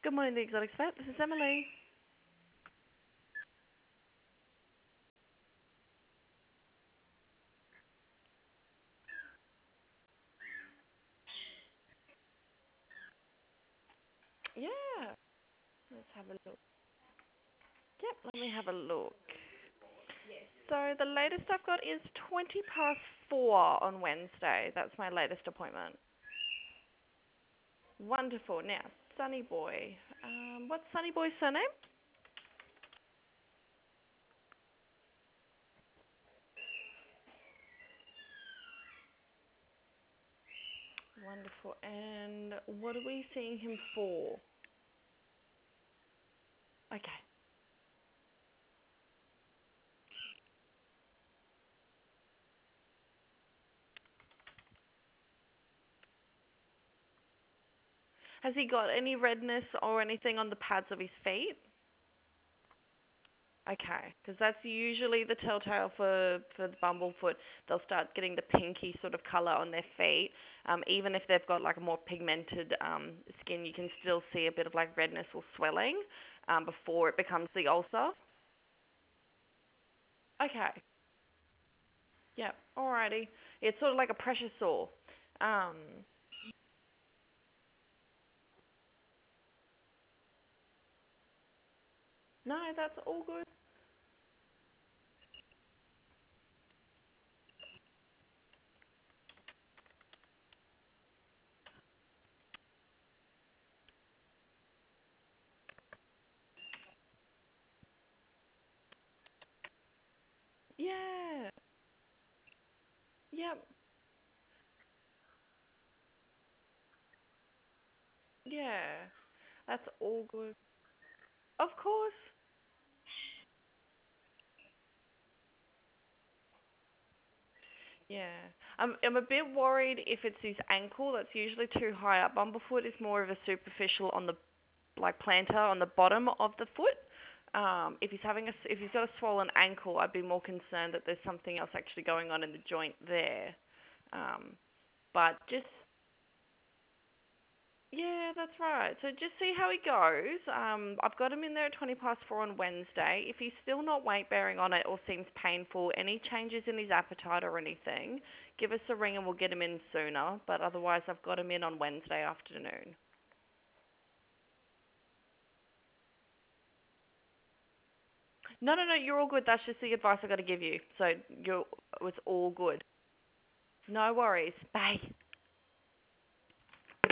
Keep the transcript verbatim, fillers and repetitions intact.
Good morning, the Exotic Vet. This is Emily. Yeah. Let's have a look. Yep, let me have a look. So the latest I've got is twenty past four on Wednesday. That's my latest appointment. Wonderful. Now, Sunny Boy. Um, what's Sunny Boy's surname? Wonderful. And what are we seeing him for? Okay. Has he got any redness or anything on the pads of his feet? Okay, because that's usually the telltale for, for the bumblefoot. They'll start getting the pinky sort of colour on their feet. Um, even if they've got like a more pigmented um, skin, you can still see a bit of like redness or swelling um, before it becomes the ulcer. Okay, yeah, alrighty. It's sort of like a pressure sore. Um, no, that's all good. Yeah, yep, yeah, that's all good. Of course. Yeah. I'm I'm a bit worried if it's his ankle. That's usually too high up. Bumblefoot is more of a superficial on the like plantar on the bottom of the foot. Um, if he's having a s- if he's got a swollen ankle, I'd be more concerned that there's something else actually going on in the joint there. Um, but just Yeah, that's right. So just see how he goes. Um, I've got him in there at twenty past four on Wednesday. If he's still not weight bearing on it or seems painful, any changes in his appetite or anything, give us a ring and we'll get him in sooner. But otherwise, I've got him in on Wednesday afternoon. No, no, no, you're all good. That's just the advice I got to give you. So you're, it's all good. No worries. Bye.